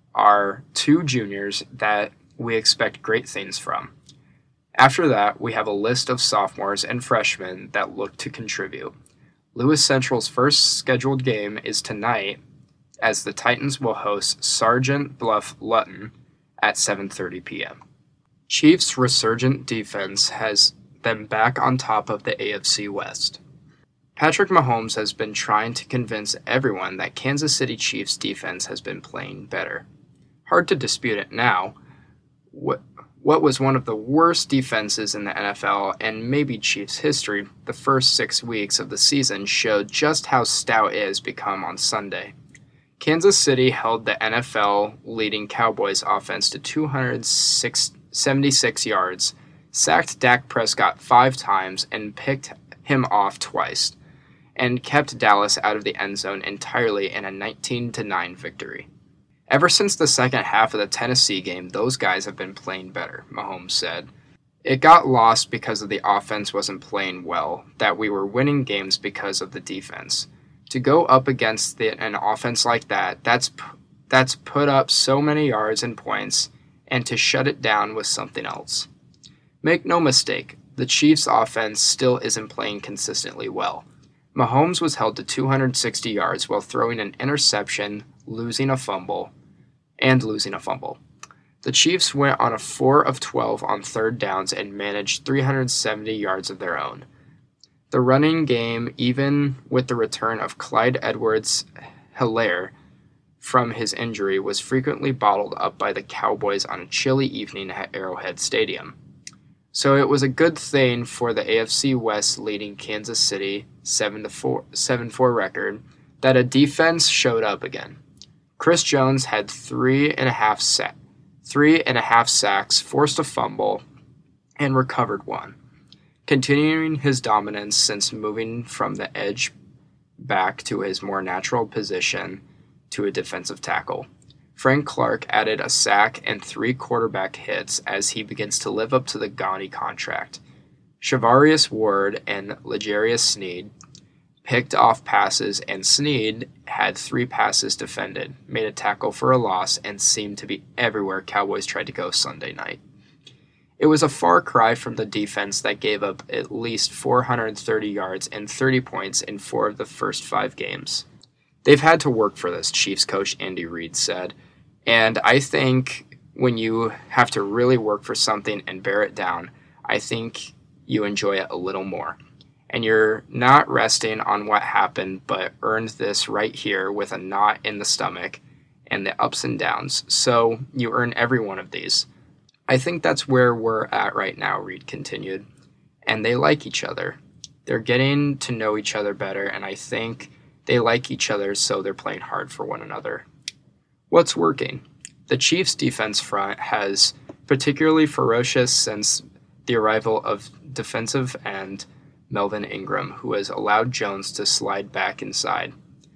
are two juniors that we expect great things from. After that, we have a list of sophomores and freshmen that look to contribute. Lewis Central's first scheduled game is tonight, as the Titans will host Sergeant Bluff Lutton at seven thirty p.m. Chiefs' resurgent defense has them back on top of the A F C West. Patrick Mahomes has been trying to convince everyone that Kansas City Chiefs' defense has been playing better. Hard to dispute it now. What, what was one of the worst defenses in the N F L and maybe Chiefs history, the first six weeks of the season showed just how stout it has become on Sunday. Kansas City held the N F L-leading Cowboys offense to two hundred seventy-six yards, sacked Dak Prescott five times, and picked him off twice, and kept Dallas out of the end zone entirely in a nineteen to nine victory. Ever since the second half of the Tennessee game, those guys have been playing better, Mahomes said. It got lost because of the offense wasn't playing well, that we were winning games because of the defense. To go up against the, an offense like that, that's that's put up so many yards and points, and to shut it down was something else. Make no mistake, the Chiefs' offense still isn't playing consistently well. Mahomes was held to two hundred sixty yards while throwing an interception, losing a fumble, and losing a fumble. The Chiefs went on a four of twelve on third downs and managed three hundred seventy yards of their own. The running game, even with the return of Clyde Edwards-Helaire from his injury, was frequently bottled up by the Cowboys on a chilly evening at Arrowhead Stadium. So it was a good thing for the A F C West leading Kansas City seven to four record that a defense showed up again. Chris Jones had three and a half sa- three and a half sacks, forced a fumble, and recovered one, continuing his dominance since moving from the edge back to his more natural position to a defensive tackle. Frank Clark added a sack and three quarterback hits as he begins to live up to the gaudy contract. Charvarius Ward and L'Jarius Sneed picked off passes, and Sneed had three passes defended, made a tackle for a loss, and seemed to be everywhere Cowboys tried to go Sunday night. It was a far cry from the defense that gave up at least four hundred thirty yards and thirty points in four of the first five games. They've had to work for this, Chiefs coach Andy Reid said, and I think when you have to really work for something and bear it down, I think you enjoy it a little more. And you're not resting on what happened, but earned this right here with a knot in the stomach and the ups and downs. So you earn every one of these. I think that's where we're at right now, Reid continued. And they like each other. They're getting to know each other better, and I think they like each other, so they're playing hard for one another. What's working? The Chiefs' defense front has particularly ferocious since the arrival of defensive end Melvin Ingram, who has allowed Jones to slide back inside.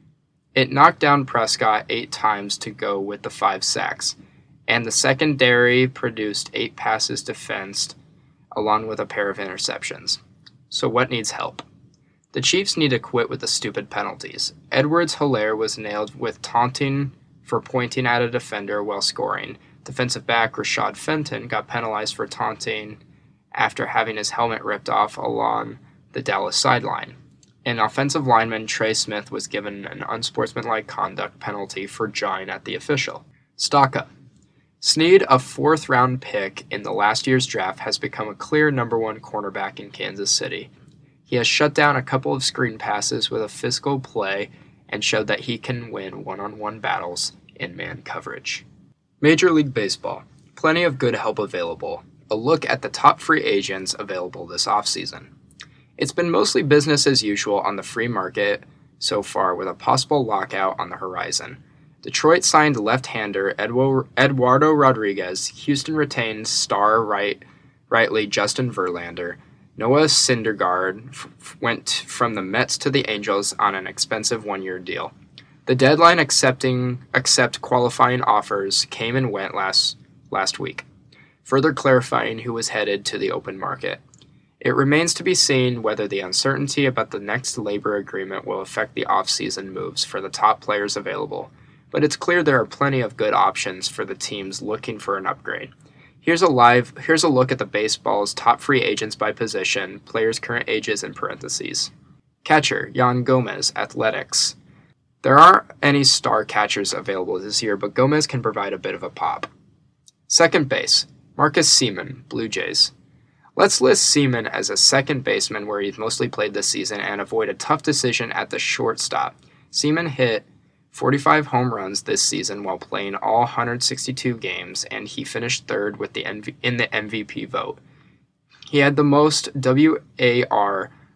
It knocked down Prescott eight times to go with the five sacks, and the secondary produced eight passes defensed, along with a pair of interceptions. So what needs help? The Chiefs need to quit with the stupid penalties. Edwards-Helaire was nailed with taunting for pointing at a defender while scoring. Defensive back Rashad Fenton got penalized for taunting after having his helmet ripped off along the Dallas sideline. And offensive lineman Trey Smith was given an unsportsmanlike conduct penalty for jawing at the official. Stock up. Sneed, a fourth-round pick in the last year's draft, has become a clear number one cornerback in Kansas City. He has shut down a couple of screen passes with a physical play and showed that he can win one-on-one battles in man coverage. Major League Baseball. Plenty of good help available. A look at the top free agents available this offseason. It's been mostly business as usual on the free market so far, with a possible lockout on the horizon. Detroit signed left-hander Eduardo Rodriguez. Houston retained star right, rightly Justin Verlander. Noah Syndergaard f- went from the Mets to the Angels on an expensive one-year deal. The deadline accepting accept qualifying offers came and went last last week, further clarifying who was headed to the open market. It remains to be seen whether the uncertainty about the next labor agreement will affect the off-season moves for the top players available, but it's clear there are plenty of good options for the teams looking for an upgrade. Here's a live here's a look at the baseball's top free agents by position, players' current ages in parentheses. Catcher, Yan Gomez, Athletics. There aren't any star catchers available this year, but Gomez can provide a bit of a pop. Second base, Marcus Semien, Blue Jays. Let's list Semien as a second baseman where he's mostly played this season and avoid a tough decision at the shortstop. Semien hit forty-five home runs this season while playing all one hundred sixty-two games, and he finished third with the M V- in the M V P vote. He had the most W A R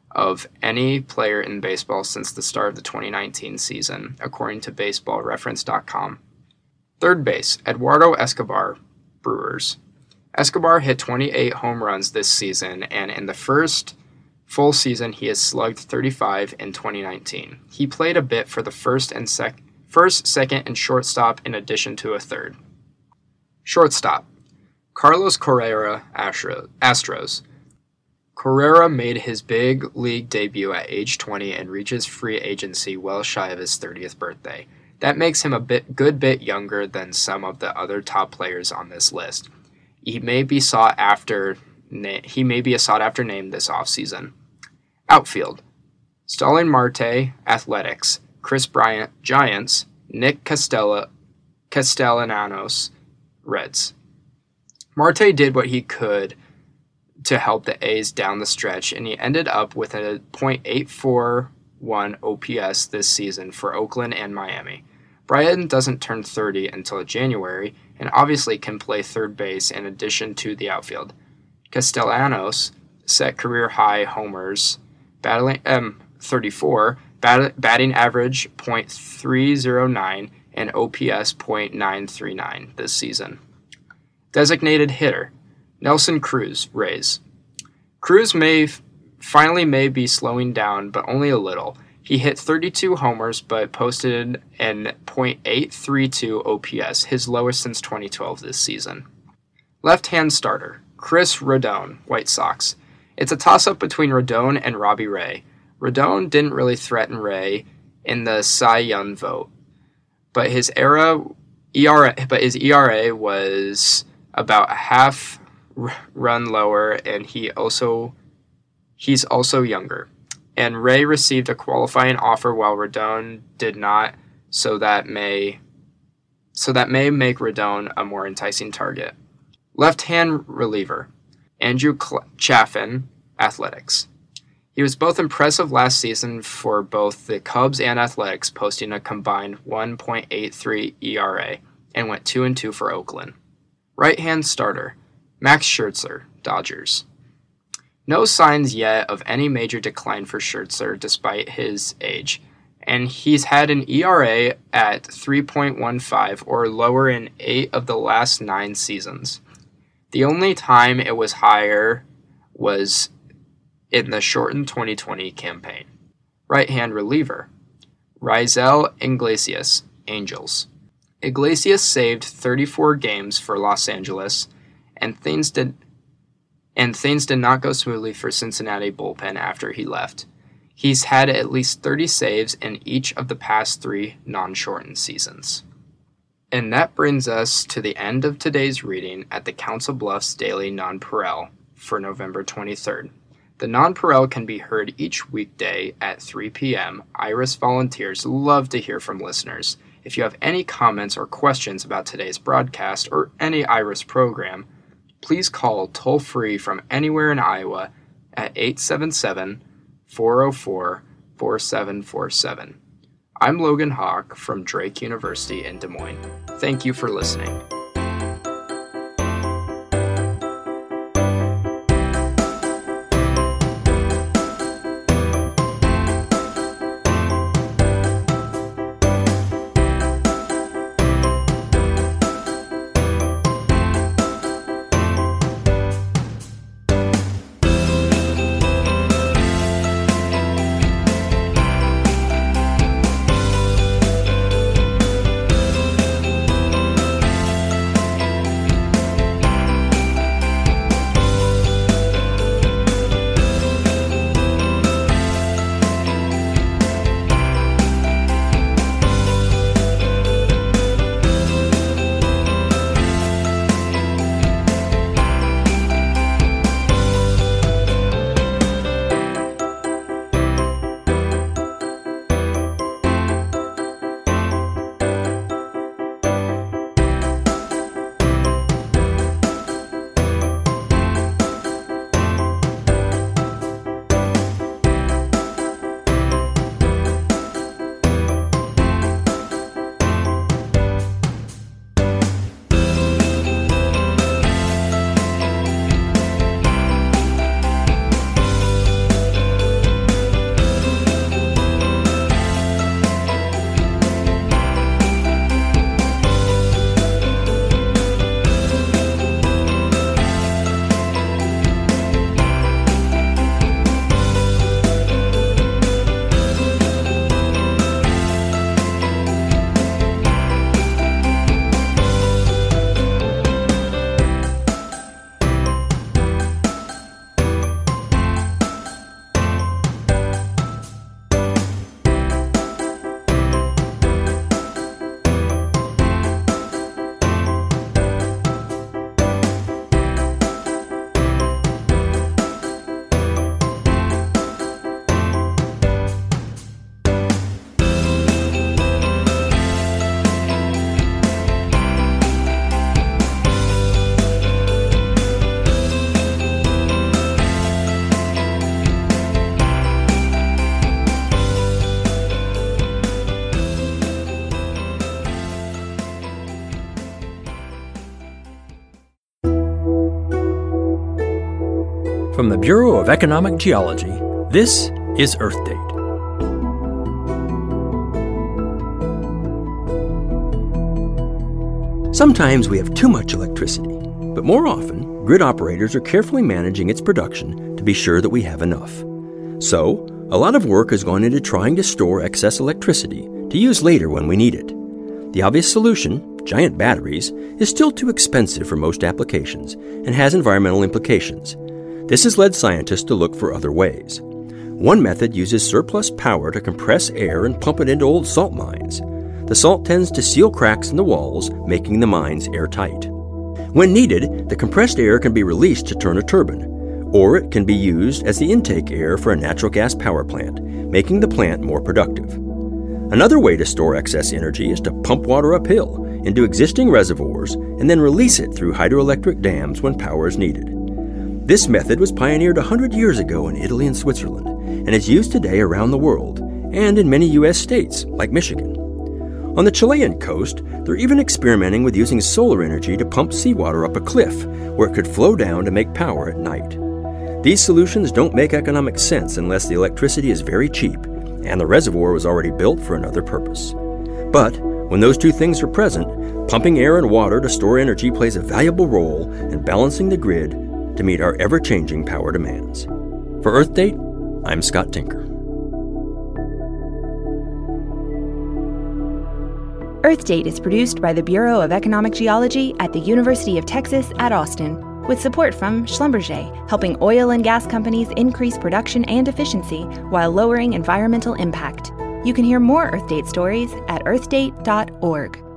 of any player in baseball since the start of the twenty nineteen season, according to baseball reference dot com. Third base, Eduardo Escobar, Brewers. Escobar hit twenty-eight home runs this season, and in the first full season, he has slugged thirty-five in twenty nineteen. He played a bit for the first and sec- first, second, and shortstop in addition to a third. Shortstop, Carlos Correa, Astro- Astros. Correa made his big league debut at age twenty and reaches free agency well shy of his thirtieth birthday. That makes him a bit good bit younger than some of the other top players on this list. He may be sought after he may be a sought after name this offseason. Outfield, Starling Marte, Athletics, Chris Bryant, Giants, Nick Castella, Castellanos, Reds. Marte did what he could to help the A's down the stretch, and he ended up with a point eight four one O P S this season for Oakland and Miami. Bryant doesn't turn thirty until January, and obviously can play third base in addition to the outfield. Castellanos set career-high homers, battling, um, thirty-four, bat, batting average point three oh nine, and O P S point nine three nine this season. Designated hitter, Nelson Cruz, Rays. Cruz may f- finally may be slowing down, but only a little. He hit thirty-two homers, but posted an point eight three two O P S, his lowest since twenty twelve this season. Left-hand starter, Chris Rodon, White Sox. It's a toss-up between Rodon and Robbie Ray. Rodon didn't really threaten Ray in the Cy Young vote, but his era E R A, but his E R A was about a half run lower, and he also he's also younger. And Ray received a qualifying offer while Rodon did not, so that may so that may make Rodon a more enticing target. Left-hand reliever, Andrew Chafin, Athletics. He was both impressive last season for both the Cubs and Athletics, posting a combined one point eight three E R A, and went two and two for Oakland. Right-hand starter, Max Scherzer, Dodgers. No signs yet of any major decline for Scherzer despite his age, and he's had an E R A at three point one five or lower in eight of the last nine seasons. The only time it was higher was in the shortened twenty twenty campaign. Right-hand reliever, Raisel Iglesias, Angels. Iglesias saved thirty-four games for Los Angeles, and things did and things did not go smoothly for Cincinnati bullpen after he left. He's had at least thirty saves in each of the past three non-shortened seasons. And that brings us to the end of today's reading at the Council Bluffs Daily Nonpareil for November twenty-third. The Nonpareil can be heard each weekday at three p.m. Iris volunteers love to hear from listeners. If you have any comments or questions about today's broadcast or any Iris program, please call toll-free from anywhere in Iowa at eight seven seven, four oh four, four seven four seven. I'm Logan Hawk from Drake University in Des Moines. Thank you for listening.
From the Bureau of Economic Geology, this is Earth Date. Sometimes we have too much electricity, but more often, grid operators are carefully managing its production to be sure that we have enough. So, a lot of work has gone into trying to store excess electricity to use later when we need it. The obvious solution, giant batteries, is still too expensive for most applications and has environmental implications. This has led scientists to look for other ways. One method uses surplus power to compress air and pump it into old salt mines. The salt tends to seal cracks in the walls, making the mines airtight. When needed, the compressed air can be released to turn a turbine, or it can be used as the intake air for a natural gas power plant, making the plant more productive. Another way to store excess energy is to pump water uphill into existing reservoirs and then release it through hydroelectric dams when power is needed. This method was pioneered one hundred years ago in Italy and Switzerland and is used today around the world and in many U S states like Michigan. On the Chilean coast, they're even experimenting with using solar energy to pump seawater up a cliff where it could flow down to make power at night. These solutions don't make economic sense unless the electricity is very cheap and the reservoir was already built for another purpose. But when those two things are present, pumping air and water to store energy plays a valuable role in balancing the grid to meet our ever-changing power demands. For Earth Date, I'm Scott Tinker.
Earth Date is produced by the Bureau of Economic Geology at the University of Texas at Austin, with support from Schlumberger, helping oil and gas companies increase production and efficiency while lowering environmental impact. You can hear more Earth Date stories at earth date dot org.